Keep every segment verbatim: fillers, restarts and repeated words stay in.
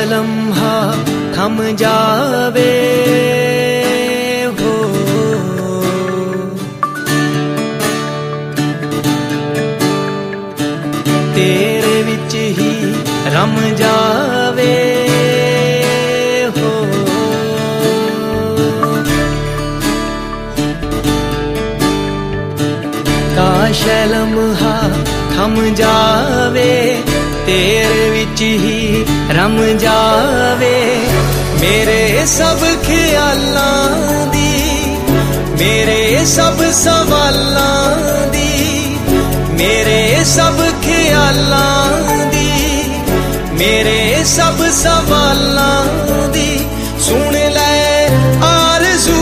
लम्हा थम जावे हो, तेरे विच ही रम जावे हो। काश लम्हा थम जावे, तेरे विच ही रम जावे। मेरे सब ख्यालां दी, मेरे सब सवालां दी, मेरे सब ख्यालां दी, मेरे सब सवालां दी सुन ले आरज़ू।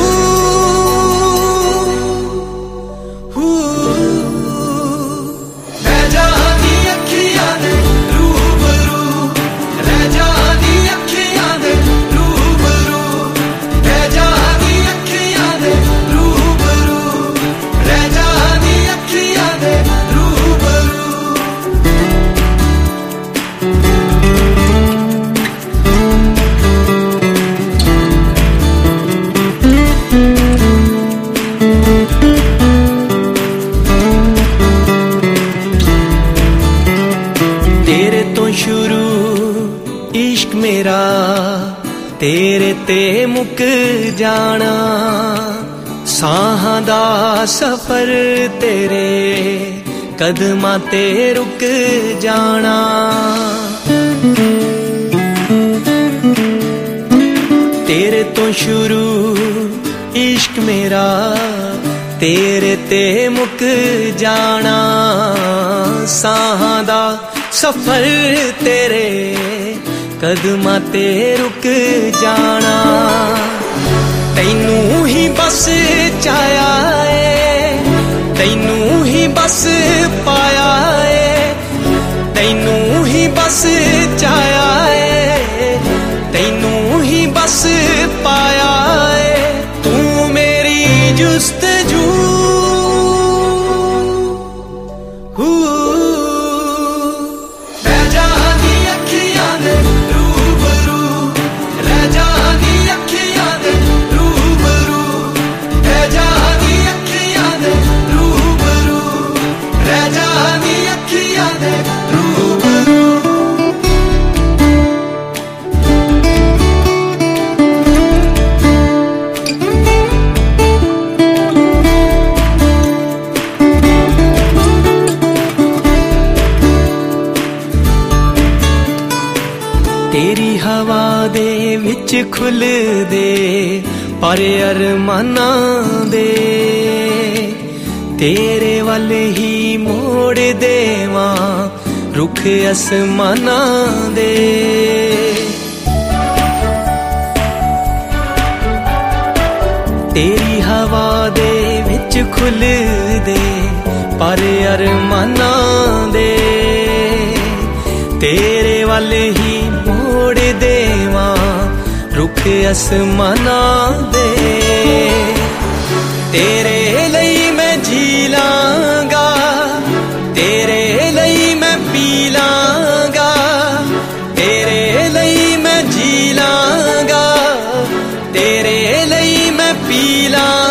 तेरे तो शुरू इश्क मेरा, तेरे ते मुक जाना। साहां दा सफर तेरे कदमां ते रुक जाना। तेरे तो शुरू इश्क मेरा, तेरे ते मुक जाना। साहां दा सफर तेरे कदमां ते रुक जाना। तैनू ही बस चाया है, तैनू ही बस पाया है, तैनू ही बस चाया है, तैनू ही बस पाया है। तू मेरी जुस्तजू तेरी हवा दे विच खुल दे पर अरमानां दे। तेरे वल ही मोड़ देवां रुख आसमानां दे। तेरी हवा दे विच खुल दे पर अरमानां दे। तेरे वल ही मोड़ देवां रुख आसमानां दे। तेरे लई मैं जी लांगा, तेरे लई मैं पी लांगा, तेरे लई मैं जी लांगा, तेरे लई मैं पी लांगा।